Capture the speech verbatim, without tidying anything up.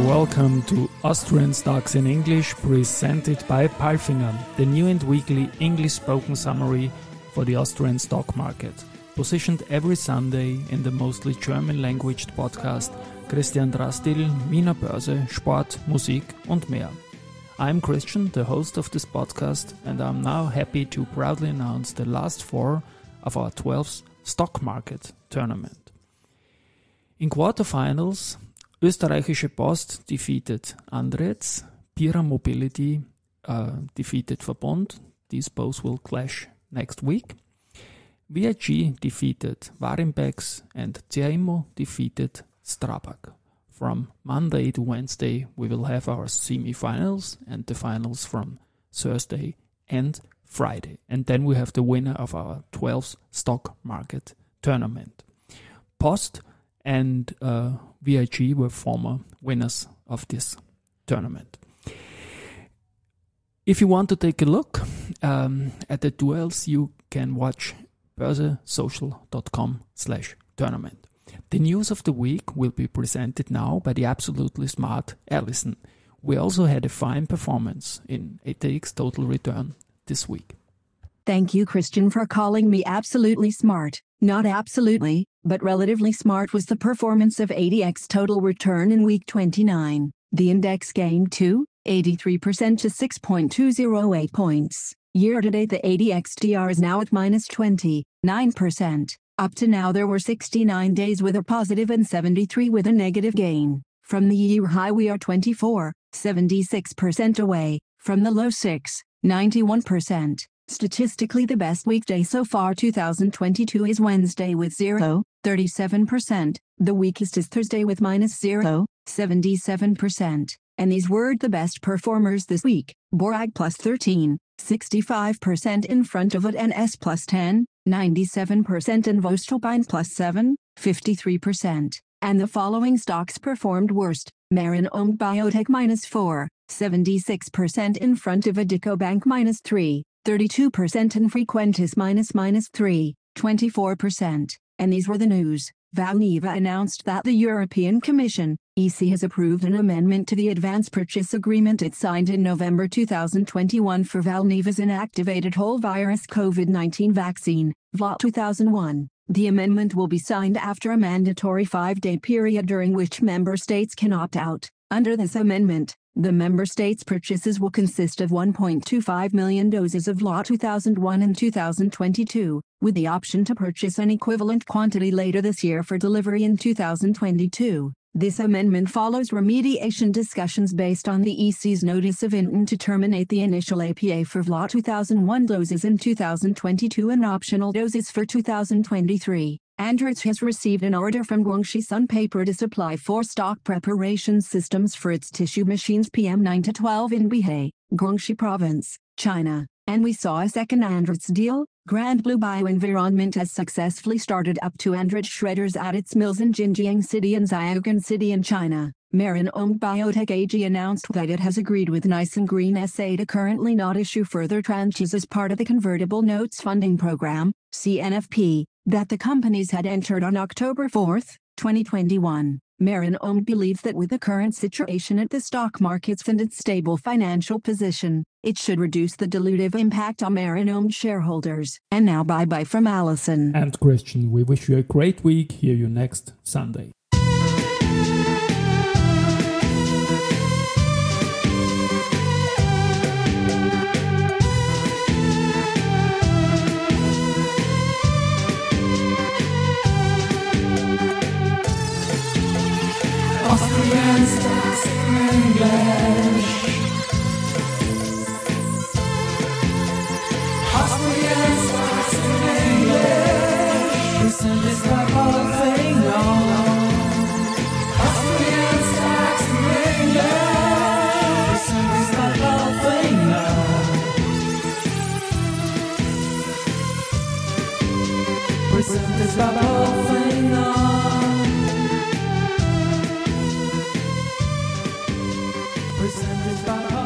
welcome to Austrian Stocks in English, presented by Palfinger, the new and weekly English spoken summary for the Austrian stock market. Positioned every Sunday in the mostly German-languaged podcast Christian Drastil, Wiener Börse, Sport, Musik und mehr. I'm Christian, the host of this podcast, and I'm now happy to proudly announce the last four of our twelfth stock market tournament. In quarterfinals, Österreichische Post defeated Andritz, Pira Mobility uh, defeated Verbund. These both will clash next week. V I G defeated Warimpex and C A Immo defeated Strabag. From Monday to Wednesday we will have our semi-finals and the finals from Thursday and Friday. And then we have the winner of our twelfth stock market tournament. Post and uh, V I G were former winners of this tournament. If you want to take a look um, at the duels, you can watch börsesocial.com slash tournament. The news of the week will be presented now by the absolutely smart Alison. We also had a fine performance in A T X Total Return this week. Thank you, Christian, for calling me absolutely smart. Not absolutely, but relatively smart was the performance of A T X Total Return in week twenty-nine. The index gained two, eighty-three percent to six point two zero eight points. Year-to-date the A T X T R is now at minus twenty-nine percent. Up to now there were sixty-nine days with a positive and seventy-three with a negative gain. From the year high we are twenty-four, seventy-six percent away. From the low six, ninety-one percent. Statistically the best weekday so far two thousand twenty-two is Wednesday with zero, thirty-seven percent. The weakest is Thursday with minus zero, seventy-seven percent. And these were the best performers this week. Borag plus thirteen, sixty-five percent in front of it, N S plus ten, ninety-seven percent, and Voestalpine plus seven, fifty-three percent. And the following stocks performed worst. Marin Ohm Biotech minus four, seventy-six percent in front of Addiko Bank minus three, thirty-two percent, and Frequentis minus minus three, twenty-four percent. And these were the news. Valneva announced that the European Commission, E C, has approved an amendment to the advance purchase agreement it signed in November two thousand twenty-one for Valneva's inactivated whole virus COVID nineteen vaccine, V L A T two thousand one. The amendment will be signed after a mandatory five-day period during which member states can opt out. Under this amendment, the member states' purchases will consist of one point two five million doses of V L A T two thousand one and two thousand twenty-two, with the option to purchase an equivalent quantity later this year for delivery in two thousand twenty-two. This amendment follows remediation discussions based on the E C's notice of intent to terminate the initial A P A for V L A T two thousand one doses in two thousand twenty-two and optional doses for two thousand twenty-three. Andritz has received an order from Guangxi Sun Paper to supply four stock preparation systems for its tissue machines P M nine to twelve in Bihai, Guangxi Province, China. And we saw a second Andritz deal. Grand Blue Bioenvironment has successfully started up two Andritz shredders at its mills in Jinjiang City and Xiaogan City in China. Marin Ohm Biotech A G announced that it has agreed with Nice and Green S A to currently not issue further tranches as part of the Convertible Notes Funding Program, C N F P, that the companies had entered on October fourth, twenty twenty-one. Marin Ohm believes that with the current situation at the stock markets and its stable financial position, it should reduce the dilutive impact on Marin Ohm shareholders. And now bye-bye from Alison. And Christian, we wish you a great week. Hear you next Sunday. Austrian Stocks in English. Austrian Stocks in English. Listen, this my whole thing on. Austrian Stocks in English. Listen, this my whole thing on. Listen, this my whole thing on. Presented by